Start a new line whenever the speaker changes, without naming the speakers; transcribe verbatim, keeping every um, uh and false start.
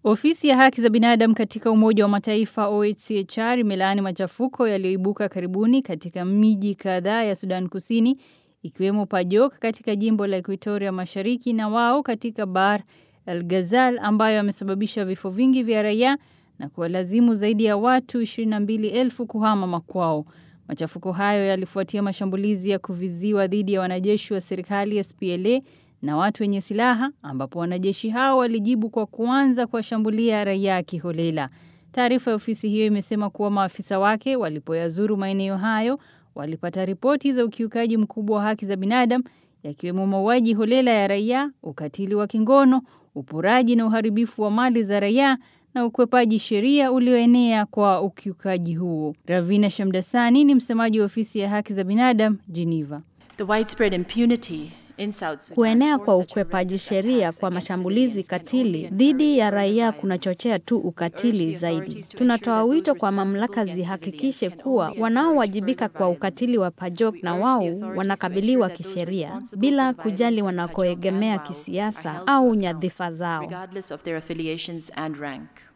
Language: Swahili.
Ofisi ya haki za binadamu katika Umoja wa Mataifa O H C H R imelaani machafuko yaliyoibuka karibuni katika miji kadhaa ya Sudan Kusini, ikiwemo Pajok katika jimbo la Equatoria Mashariki na Wau katika Bahr el Ghazal, ambayo yamesababisha vifo vingi vya raia na kuwalazimu zaidi ya watu ishirini na mbili elfu kuhama makwao. Machafuko hayo yalifuatia mashambulizi ya kuviziwa dhidi ya wanajeshi wa serikali ya S P L A na watu wenye silaha, ambapo wanajeshi hao walijibu kwa kuanza kuwashambulia raia kiholela. Taarifa ya ofisi hiyo imesema kuwa maafisa wake walipoyazuru maeneo hayo walipata ripoti za ukiukaji mkubwa wa haki za binadamu, yakiwemo mauaji holela ya raia, ukatili wa kingono, uporaji na uharibifu wa mali za raia na ukwepaji sheria ulioenea kwa ukiukaji huo. Ravina Shamdasani ni msemaji wa ofisi ya haki za binadamu Geneva.
The widespread impunity
Kuenea kwa ukwepaji sheria kwa mashambulizi katili dhidi ya raia kunachochea tu ukatili zaidi. Tunatoa wito kwa mamlaka zihakikishe kuwa wanaowajibika kwa ukatili wa Pajok na Wau wanakabiliwa kisheria bila kujali wanakoegemea kisiasa au nyadhifa zao.
regardless of their affiliations and rank.